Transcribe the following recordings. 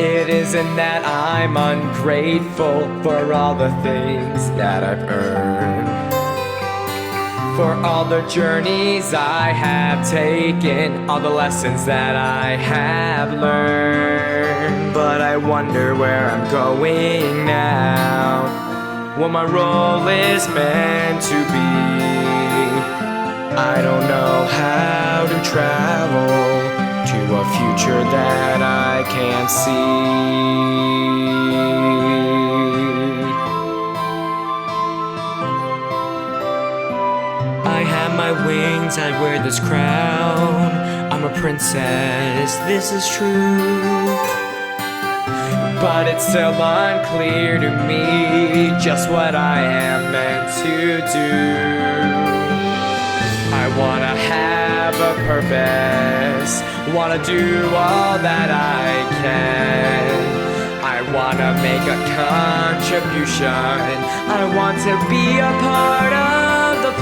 It isn't that I'm ungrateful for all the things that I've earned, for all the journeys I have taken, all the lessons that I have learned. But I wonder where I'm going now, what my role is meant to be. I don't know how to travel to a future that I can't see. I have my wings, I wear this crown. I'm a princess, this is true. But it's still unclear to me just what I am meant to do. I wanna have a purpose, wanna do all that I can. I wanna make a contribution, I want to be a part of the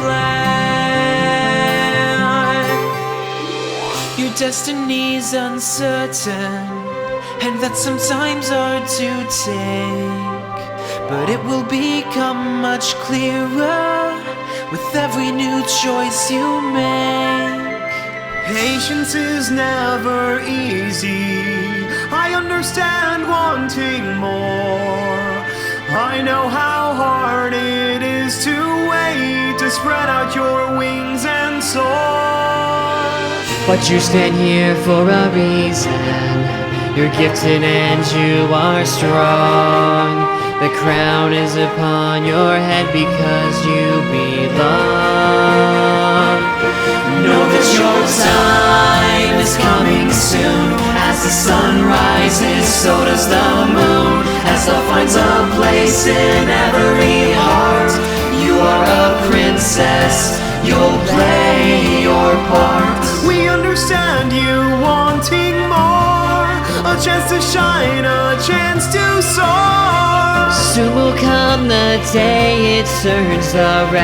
plan. Your destiny's uncertain, and that's sometimes hard to take, but it will become much clearer with every new choice you make. Patience is never easy, I understand wanting more. I know how hard it is to wait, to spread out your wings and soar. But you stand here for a reason, you're gifted and you are strong. The crown is upon your head because you belong. Know that your time is coming soon. As the sun rises, so does the moon. As love finds a place in every heart, you are a princess, you'll play your part. We understand you wanting more, a chance to shine, a chance to soar. Soon will come the day it turns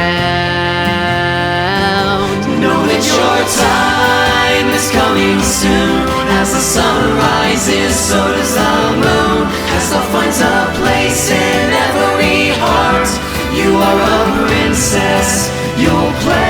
around. Know that your time is coming soon. As the sun rises, so does the moon. As love finds a place in every heart, you are a princess, you'll play